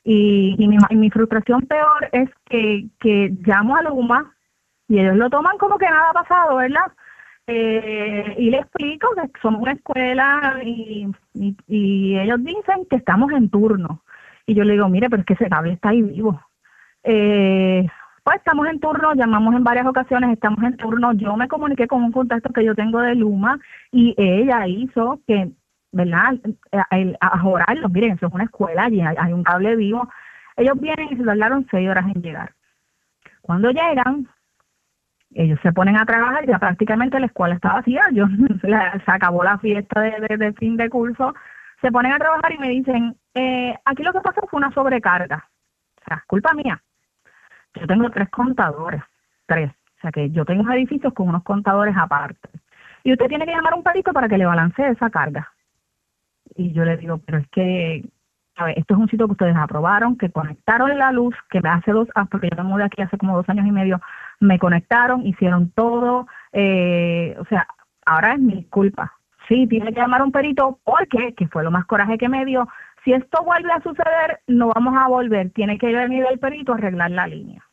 Y mi frustración peor es que llamo a Luma y ellos lo toman como que nada ha pasado, ¿verdad? Y le explico que somos una escuela y ellos dicen que estamos en turno. Y yo le digo, mire, pero es que ese cable está ahí vivo. Eh, pues estamos en turno, llamamos en varias ocasiones, estamos en turno. Yo me comuniqué con un contacto que yo tengo de Luma y ella hizo que, ¿verdad? A jorarlos, miren, eso es una escuela, allí hay un cable vivo. Ellos vienen y se tardaron 6 horas en llegar. Cuando llegan, ellos se ponen a trabajar, ya prácticamente la escuela está vacía, se acabó la fiesta de fin de curso, se ponen a trabajar y me dicen, aquí lo que pasó fue una sobrecarga, o sea, es culpa mía. Yo tengo 3 contadores, 3, o sea que yo tengo edificios con unos contadores aparte, y usted tiene que llamar a un perito para que le balancee esa carga. Y yo le digo, pero es que, a ver, esto es un sitio que ustedes aprobaron, que conectaron la luz, que hace porque yo me mudé aquí hace como 2 años y medio, me conectaron, hicieron todo, o sea, ahora es mi culpa. Sí, tiene que llamar a un perito, porque, que fue lo más coraje que me dio, si esto vuelve a suceder, no vamos a volver, tiene que venir el perito a arreglar la línea.